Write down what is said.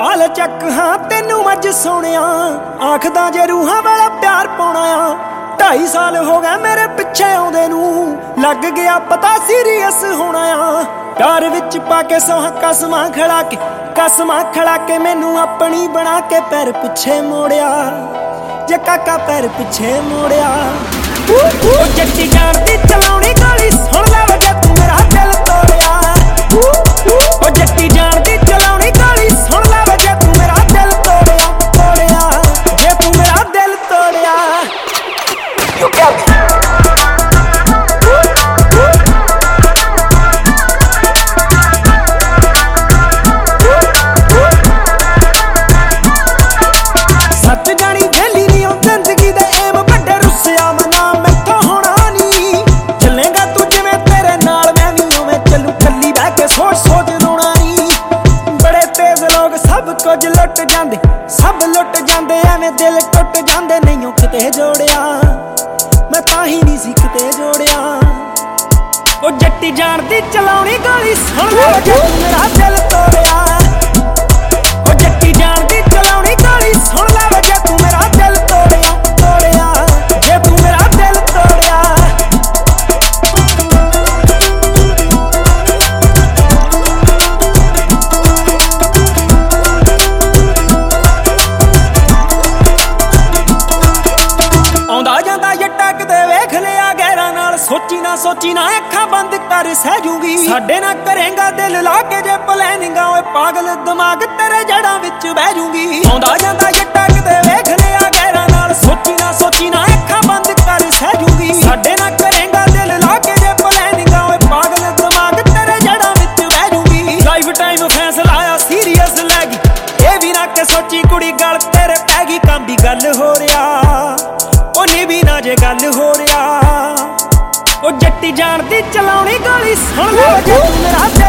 आल चक हाँ तेनू मज सोनिया आखदा जे रूहां वाला प्यार पाउणा आ 2.5 साल हो गए मेरे पिछे आउंदे नू लग गया पता सीरीयस होना आ प्यार विच पाके सोहा कसमां खड़ा के मैनू अपनी बना के पैर पिछे मोड़िया जे काका पैर पिछे मोड़िया ओ जट्टी जान दी चलाउणी गोली सुन ले वजे तू मेरा दिल तोड़िया ओ जट्टी जान दी चलाउणी गोली सुन ले वजे तू मेरा दिल तोड़िया जे तू मेरा दिल तोड़िया सच जानी झेली नहीं हो जिंदगी दे एम बड़े रुस्सिया मना मैथों होना नहीं चलेगा तू जिवें तेरे नाल मैं भी उवें चलू कल्ली बह के सोच रोना नहीं बड़े तेज लोग सब कुछ लुट जांदे एवें दिल टुट जांदे नहीं ओ किते जोड़िया मैं ताही नहीं सी किते जोड़िया ओ जट्टी जान दी चलाउणी गोली सुन ले वजे तू मेरा दिल तोड़िया ओ जट्टी जान दी चलाउणी गोली सुन ले वजे तू मेरा दिल तोड़िया जे तू मेरा दिल तोड़िया आउंदा जांदा जट्टा किते वेख लिया गैरां नाल सोची ना अखां बंद कर सह जूंगी साडे ना करेंगा दिल ला के जे प्लैनिंगा ओए पागल दिमाग तेरे जड़ां विच बह जूंगी आउंदा जांदा जट्टा किते वेख लिया गैरां नाल सोची ना अखां बंद कर सह जूंगी साडे ना करेंगा दिल ला के जे प्लैनिंगा ओए पागल दिमाग तेरे जड़ां विच बह जूंगी लाइफ टाइम फैसला आया सीरीयस लैगी ए भी ना के सोची कुड़ी गल तेरे पै गई काम दी गल हो रिया ओनी भी ना जे गल हो रिया ओ जट्टी जान दी चलाउणी गोली सुन ले वजे तू मेरा